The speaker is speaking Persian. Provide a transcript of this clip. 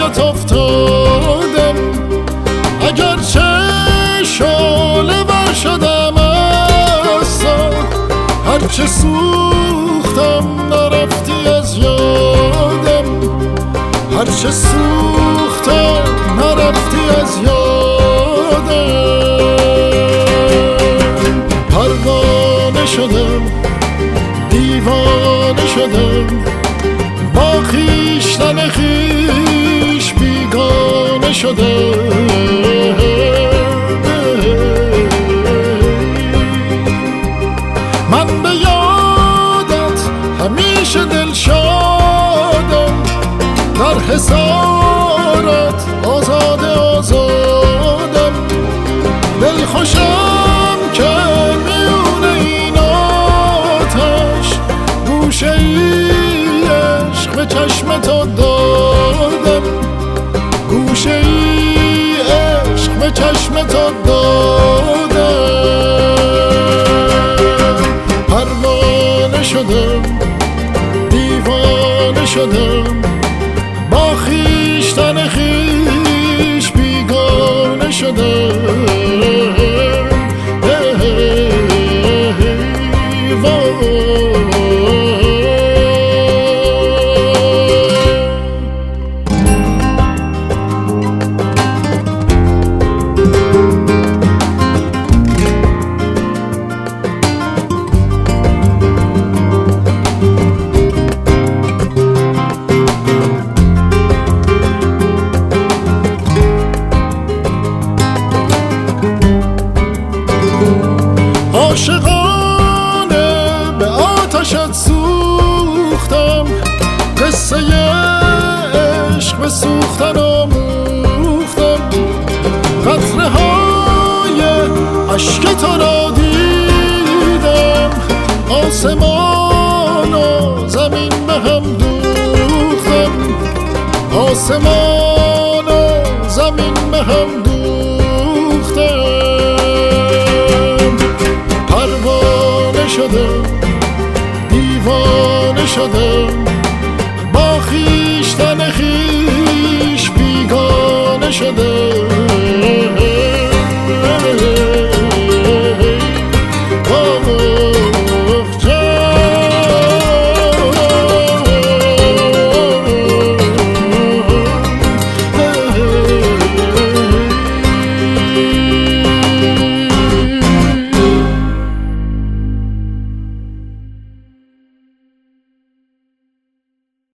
برات افتادم، اگرچه شعله ور شدم از تو، هرچه سوختم نرفتی از یادم، هرچه سوختم نرفتی از یادم. پروانه شدم، دیوانه شدم، با خویشتن خویش بیگانه شدم. من به یادت همیشه دلشادم، در حصارت آزاده آزادم. دل خوشم که میونه این آتش گوشه ای عشق به چشم تو دادم، گوشه ای عشق به چشم تو دادم. پروانه شدم، دیوانه شدم، با خویشتن خویش بیگانه شدم. عاشقانه به آتشت سوختم، قصه عشق به سوختن آموختم. قطره های عشق تو را دیدم، آسمان و زمین به هم دوختم، آسمان